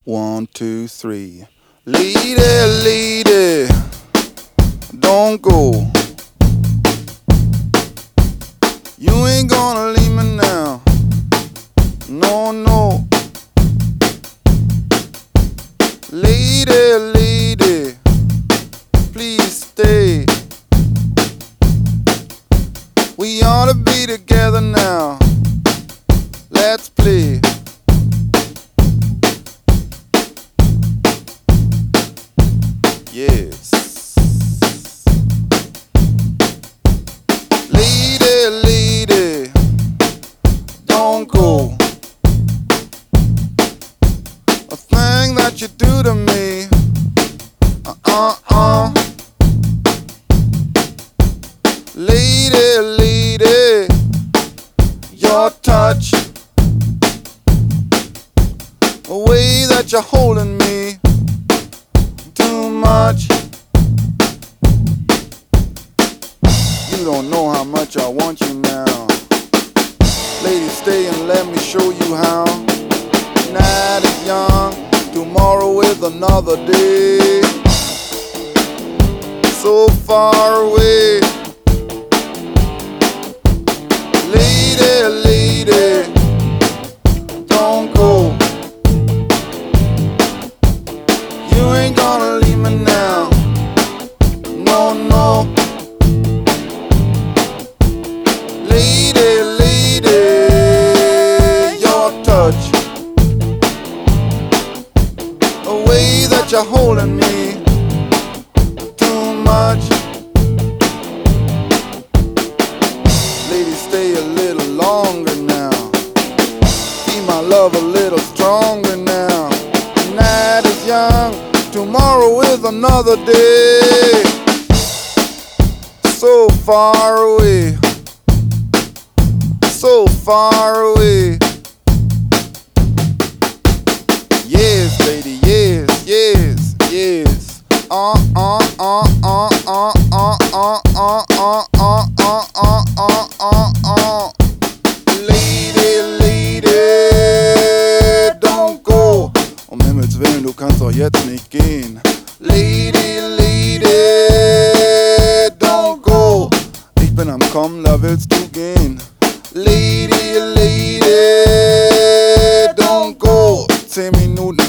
1, 2, 3. Lady, lady, don't go. You ain't gonna leave me now. No, no. Lady, lady, please stay. We ought to be together now. Let's play. Yes. Lady, lady, don't go. A thing that you do to me. Lady, lady, your touch, the way that you're holding me, too much. You don't know how much I want you now. Lady, stay and let me show you how. Night is young, tomorrow is another day. So far away. Lady, lady, don't go. You ain't gonna leave me now. No, no. Lady, lady, your touch, the way that you're holding me, too much. Lady, stay a little longer now. Keep my love a little stronger now. Night is young, tomorrow is another day. So far away, so far away. Yes, lady, yes, yes, yes. Lady, lady, don't go. Um Himmels Willen, du kannst doch jetzt nicht gehen. Lady, lady, don't go. Ich bin am Kommen, da willst du gehen. Lady, lady, don't go. 10 Minuten